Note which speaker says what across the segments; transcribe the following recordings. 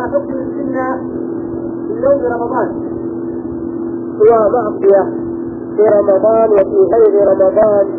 Speaker 1: حكم السنة في يوم رمضان. هو معصية في رمضان وفي غير رمضان،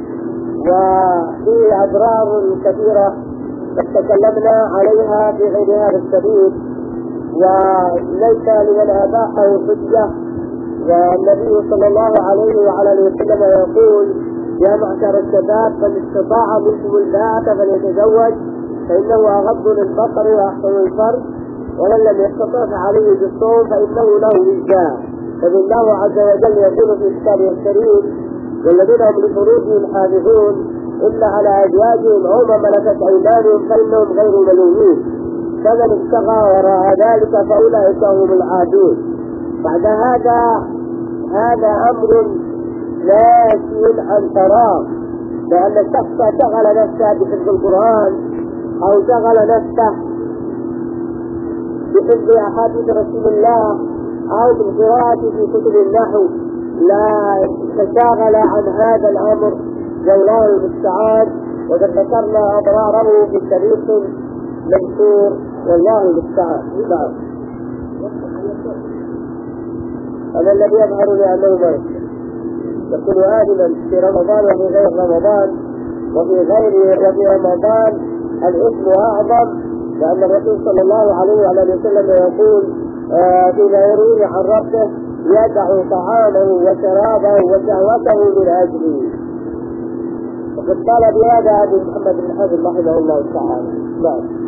Speaker 1: وفيه أضرار كثيرة تكلمنا عليها في غير هذا السبيل، وليس لمن أباحه حجة. والنبي صلى الله عليه وعلى اله وسلم يقول: يا معشر الشباب من استطاع منكم الباءة فليتزوج فإنه أغض للبصر وأحسن للفرج، ومن لم يستطع فعليه بالصوم فإنه له وجاء. فالله عز وجل يقول في كتابه الكريم: والذين هم لفروجهم حافظون إلا على أزواجهم أو ما ملكت أيمانهم فإنهم غير ملومين، فمن ابتغى وراء ذلك فأولئك هم العادون. بعد هذا أمر ناشئ عن فراغ، لأن الشخص شغل نفسه بحفظ القرآن أو شغل نفسه بحفظ أحاديث رسول الله أو بالقراءة في كتب النحو، لا تشاغل عن هذا الأمر، والله المستعان. وقد ذكرنا أضراره في التاريخ مذكور، والله المستعان. هذا الذي يظهر لأنه ما يكون آدما في رمضان وفي غير رمضان، وفي رمضان الإثم أعظم، لأن الرسول صلى الله عليه وعلى وسلم يقول فيما يروي عن ربه: يدع طعامه وشرابه وشهوته من أجله. وقد قال بهذا أبو محمد بن حزم رحمه الله تعالى.